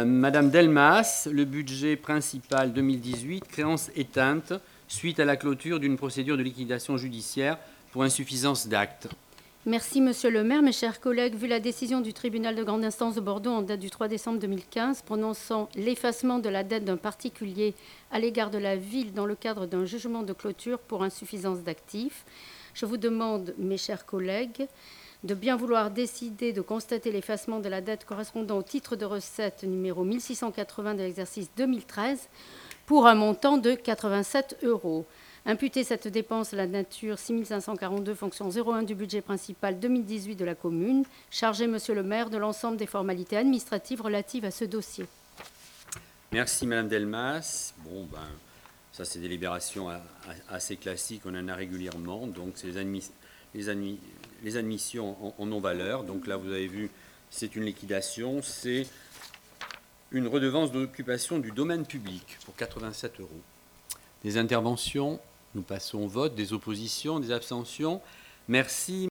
Madame Delmas, le budget principal 2018, créance éteinte suite à la clôture d'une procédure de liquidation judiciaire pour insuffisance d'actes. Merci, Monsieur le maire. Mes chers collègues, vu la décision du tribunal de grande instance de Bordeaux en date du 3 décembre 2015, prononçant l'effacement de la dette d'un particulier à l'égard de la ville dans le cadre d'un jugement de clôture pour insuffisance d'actifs, je vous demande, mes chers collègues, de bien vouloir décider de constater l'effacement de la dette correspondant au titre de recette numéro 1680 de l'exercice 2013 pour un montant de 87 €. Imputer cette dépense à la nature 6542, fonction 01 du budget principal 2018 de la commune. Chargé, Monsieur le maire, de l'ensemble des formalités administratives relatives à ce dossier. Merci, Madame Delmas. Bon, ça, c'est des libérations assez classiques. On en a régulièrement. Donc, c'est les admissions en non-valeur. Donc là, vous avez vu, c'est une liquidation. C'est une redevance d'occupation du domaine public pour 87 €. Des interventions. Nous passons au vote. Des oppositions, des abstentions. Merci.